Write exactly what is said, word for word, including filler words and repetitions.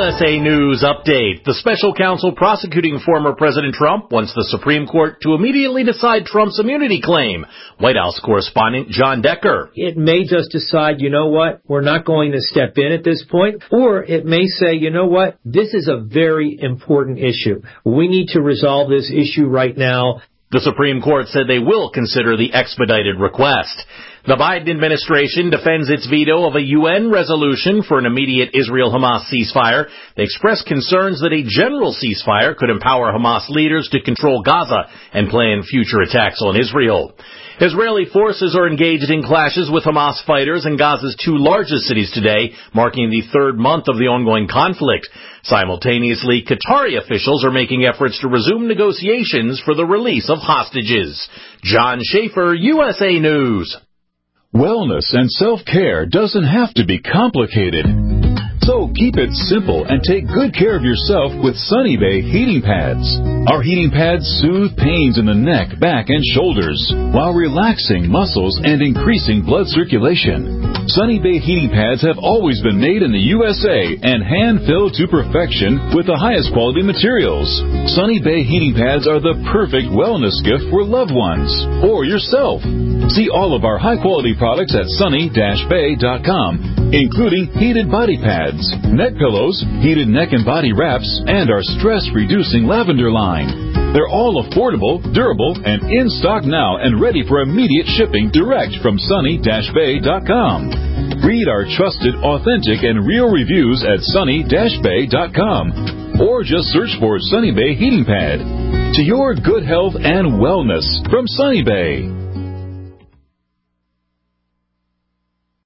S A News Update. The special counsel prosecuting former President Trump wants the Supreme Court to immediately decide Trump's immunity claim. White House correspondent John Decker. It may just decide, you know what, we're not going to step in at this point. Or it may say, you know what, this is a very important issue. We need to resolve this issue right now. The Supreme Court said they will consider the expedited request. The Biden administration defends its veto of a U N resolution for an immediate Israel-Hamas ceasefire. They expressed concerns that a general ceasefire could empower Hamas leaders to control Gaza and plan future attacks on Israel. Israeli forces are engaged in clashes with Hamas fighters in Gaza's two largest cities today, marking the third month of the ongoing conflict. Simultaneously, Qatari officials are making efforts to resume negotiations for the release of hostages. John Schaefer, U S A News. Wellness and self-care doesn't have to be complicated. So keep it simple and take good care of yourself with Sunny Bay heating pads. Our heating pads soothe pains in the neck, back, and shoulders while relaxing muscles and increasing blood circulation. Sunny Bay heating pads have always been made in the U S A and hand-filled to perfection with the highest quality materials. Sunny Bay heating pads are the perfect wellness gift for loved ones or yourself. See all of our high-quality products at sunny dash bay dot com, including heated body pads, neck pillows, heated neck and body wraps, and our stress-reducing lavender line. They're all affordable, durable, and in stock now and ready for immediate shipping direct from sunny dash bay dot com. Read our trusted, authentic, and real reviews at sunny dash bay dot com or just search for Sunny Bay Heating Pad. To your good health and wellness from Sunny Bay.